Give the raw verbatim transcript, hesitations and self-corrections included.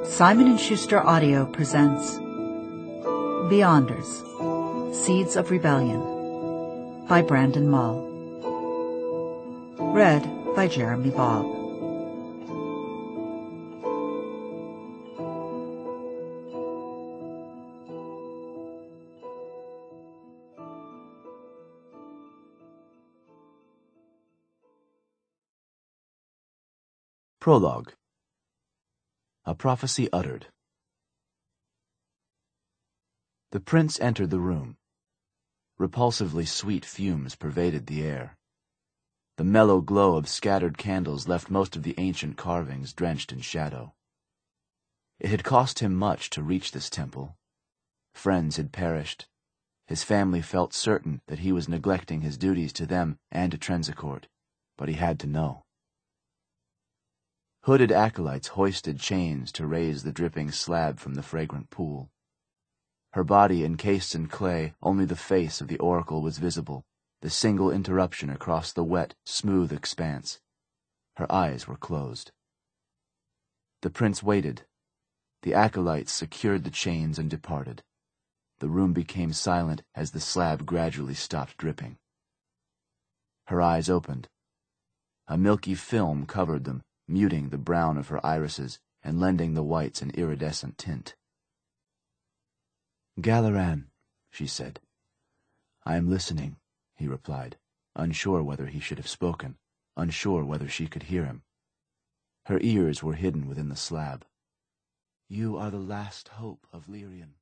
Simon and Schuster Audio presents Beyonders, Seeds of Rebellion by Brandon Mull. Read by Jeremy Bobb. Prologue. A Prophecy Uttered. The prince entered the room. Repulsively sweet fumes pervaded the air. The mellow glow of scattered candles left most of the ancient carvings drenched in shadow. It had cost him much to reach this temple. Friends had perished. His family felt certain that he was neglecting his duties to them and to Trenzacourt, but he had to know. Hooded acolytes hoisted chains to raise the dripping slab from the fragrant pool. Her body encased in clay, only the face of the oracle was visible, the single interruption across the wet, smooth expanse. Her eyes were closed. The prince waited. The acolytes secured the chains and departed. The room became silent as the slab gradually stopped dripping. Her eyes opened. A milky film covered them, muting the brown of her irises and lending the whites an iridescent tint. "Galaran," she said. "I am listening," he replied, unsure whether he should have spoken, unsure whether she could hear him. Her ears were hidden within the slab. "You are the last hope of Lyrian."